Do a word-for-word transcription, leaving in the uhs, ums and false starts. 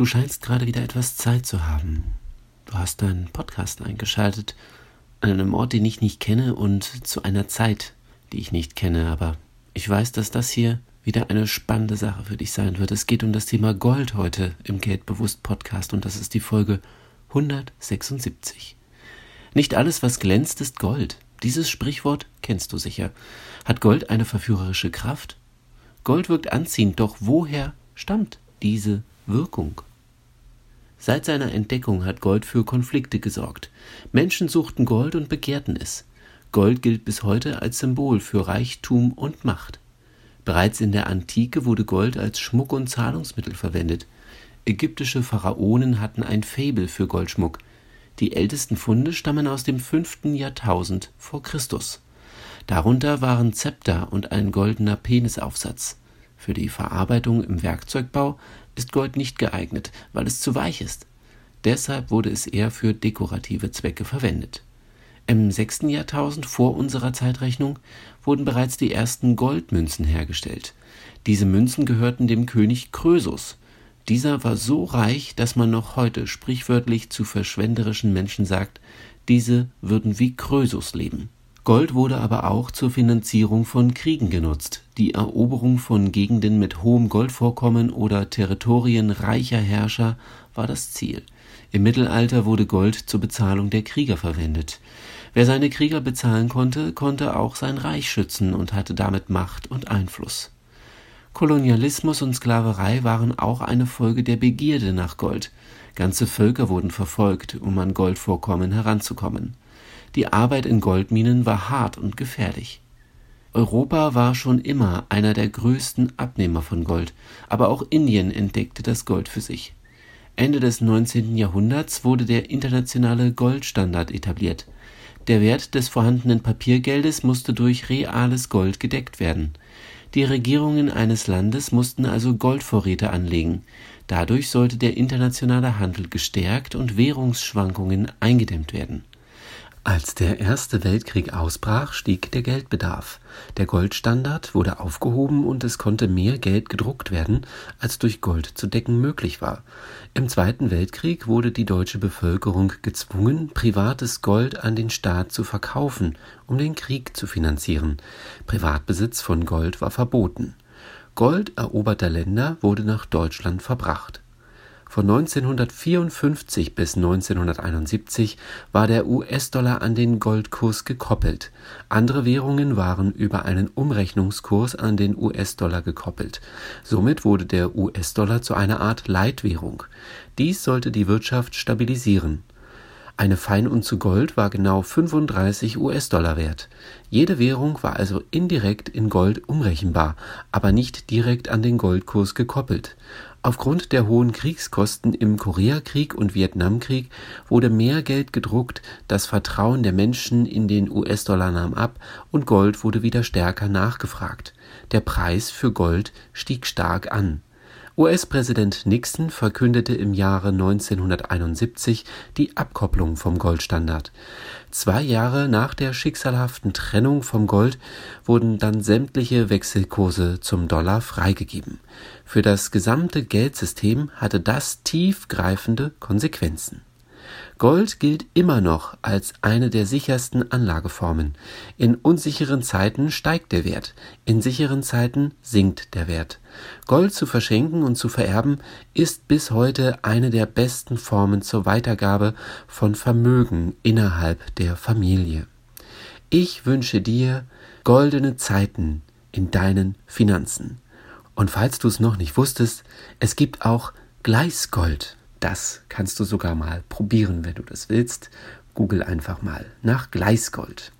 Du scheinst gerade wieder etwas Zeit zu haben. Du hast deinen Podcast eingeschaltet an einem Ort, den ich nicht kenne und zu einer Zeit, die ich nicht kenne. Aber ich weiß, dass das hier wieder eine spannende Sache für dich sein wird. Es geht um das Thema Gold heute im Geldbewusst Podcast und das ist die Folge hundertsechsundsiebzig. Nicht alles, was glänzt, ist Gold. Dieses Sprichwort kennst du sicher. Hat Gold eine verführerische Kraft? Gold wirkt anziehend, doch woher stammt diese Wirkung? Seit seiner Entdeckung hat Gold für Konflikte gesorgt. Menschen suchten Gold und begehrten es. Gold gilt bis heute als Symbol für Reichtum und Macht. Bereits in der Antike wurde Gold als Schmuck- und Zahlungsmittel verwendet. Ägyptische Pharaonen hatten ein Faible für Goldschmuck. Die ältesten Funde stammen aus dem fünften Jahrtausend vor Christus. Darunter waren Zepter und ein goldener Penisaufsatz. Für die Verarbeitung im Werkzeugbau ist Gold nicht geeignet, weil es zu weich ist. Deshalb wurde es eher für dekorative Zwecke verwendet. Im sechsten Jahrtausend vor unserer Zeitrechnung wurden bereits die ersten Goldmünzen hergestellt. Diese Münzen gehörten dem König Krösus. Dieser war so reich, dass man noch heute sprichwörtlich zu verschwenderischen Menschen sagt, diese würden wie Krösus leben. Gold wurde aber auch zur Finanzierung von Kriegen genutzt. Die Eroberung von Gegenden mit hohem Goldvorkommen oder Territorien reicher Herrscher war das Ziel. Im Mittelalter wurde Gold zur Bezahlung der Krieger verwendet. Wer seine Krieger bezahlen konnte, konnte auch sein Reich schützen und hatte damit Macht und Einfluss. Kolonialismus und Sklaverei waren auch eine Folge der Begierde nach Gold. Ganze Völker wurden verfolgt, um an Goldvorkommen heranzukommen. Die Arbeit in Goldminen war hart und gefährlich. Europa war schon immer einer der größten Abnehmer von Gold, aber auch Indien entdeckte das Gold für sich. Ende des neunzehnten Jahrhunderts wurde der internationale Goldstandard etabliert. Der Wert des vorhandenen Papiergeldes musste durch reales Gold gedeckt werden. Die Regierungen eines Landes mussten also Goldvorräte anlegen. Dadurch sollte der internationale Handel gestärkt und Währungsschwankungen eingedämmt werden. Als der Erste Weltkrieg ausbrach, stieg der Geldbedarf. Der Goldstandard wurde aufgehoben und es konnte mehr Geld gedruckt werden, als durch Gold zu decken möglich war. Im Zweiten Weltkrieg wurde die deutsche Bevölkerung gezwungen, privates Gold an den Staat zu verkaufen, um den Krieg zu finanzieren. Privatbesitz von Gold war verboten. Gold eroberter Länder wurde nach Deutschland verbracht. Von neunzehnhundertvierundfünfzig bis neunzehnhunderteinundsiebzig war der U S-Dollar an den Goldkurs gekoppelt. Andere Währungen waren über einen Umrechnungskurs an den U S-Dollar gekoppelt. Somit wurde der U S-Dollar zu einer Art Leitwährung. Dies sollte die Wirtschaft stabilisieren. Eine Feinunze Gold war genau fünfunddreißig U S-Dollar wert. Jede Währung war also indirekt in Gold umrechenbar, aber nicht direkt an den Goldkurs gekoppelt. Aufgrund der hohen Kriegskosten im Koreakrieg und Vietnamkrieg wurde mehr Geld gedruckt, das Vertrauen der Menschen in den U S-Dollar nahm ab und Gold wurde wieder stärker nachgefragt. Der Preis für Gold stieg stark an. U S-Präsident Nixon verkündete im Jahre neunzehnhunderteinundsiebzig die Abkopplung vom Goldstandard. Zwei Jahre nach der schicksalhaften Trennung vom Gold wurden dann sämtliche Wechselkurse zum Dollar freigegeben. Für das gesamte Geldsystem hatte das tiefgreifende Konsequenzen. Gold gilt immer noch als eine der sichersten Anlageformen. In unsicheren Zeiten steigt der Wert, in sicheren Zeiten sinkt der Wert. Gold zu verschenken und zu vererben ist bis heute eine der besten Formen zur Weitergabe von Vermögen innerhalb der Familie. Ich wünsche dir goldene Zeiten in deinen Finanzen. Und falls du es noch nicht wusstest, es gibt auch Gleisgold. Das kannst du sogar mal probieren, wenn du das willst. Google einfach mal nach Gleisgold.